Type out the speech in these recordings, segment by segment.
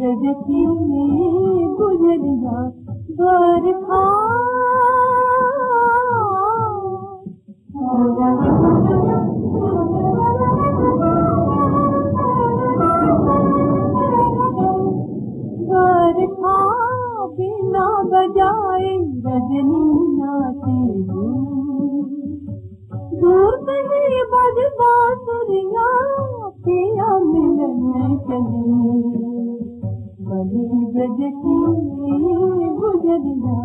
ब्रजती गुजरिया बरखा बरखा बिना बजाए रजनी नाचे दूर कहीं बज बांसुरिया पिया मिलने चली बड़ी ब्रज की गुजरिया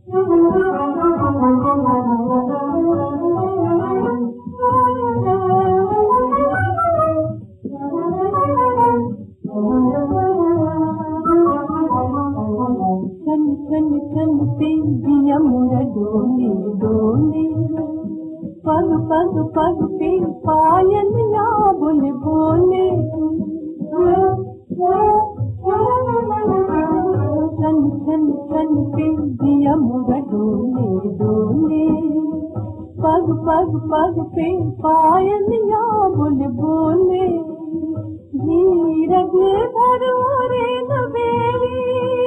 छन छन छन पे दिया मुरा डोले डोले पग पग पग पे पायल या बोले बोले छन छन छन पे दिया मुरा डोले डोले पग पग पग पे पायल या बोले बोले धीरज धरो रे नवेली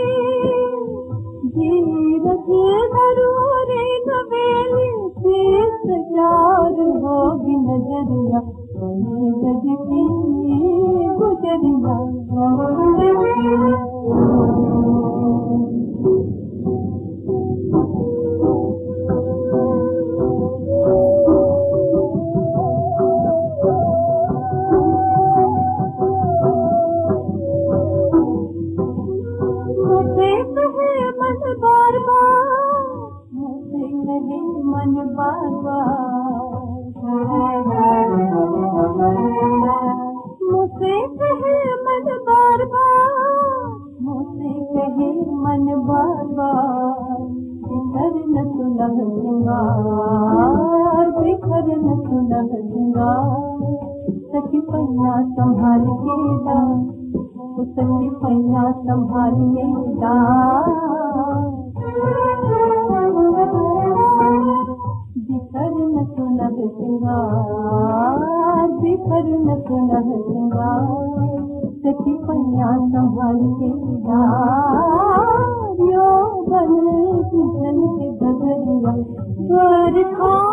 धीरज धरो रे नवेली प्यार होगी नजरिया ब्रज की गुजरिया मन बार मुझसे कहे मन बार मुझसे कहे मन बार बिखर न सुलभ सिंगार बिखर न सुलभ सिंगार सखी पैया संभाल के दा सखी पैया संभाल के दा बिखर न सुलभ सिंगार बिखर न सुलभ सिंगार सखी पैया संभाल के यो बन किशन के बदरिया बरखा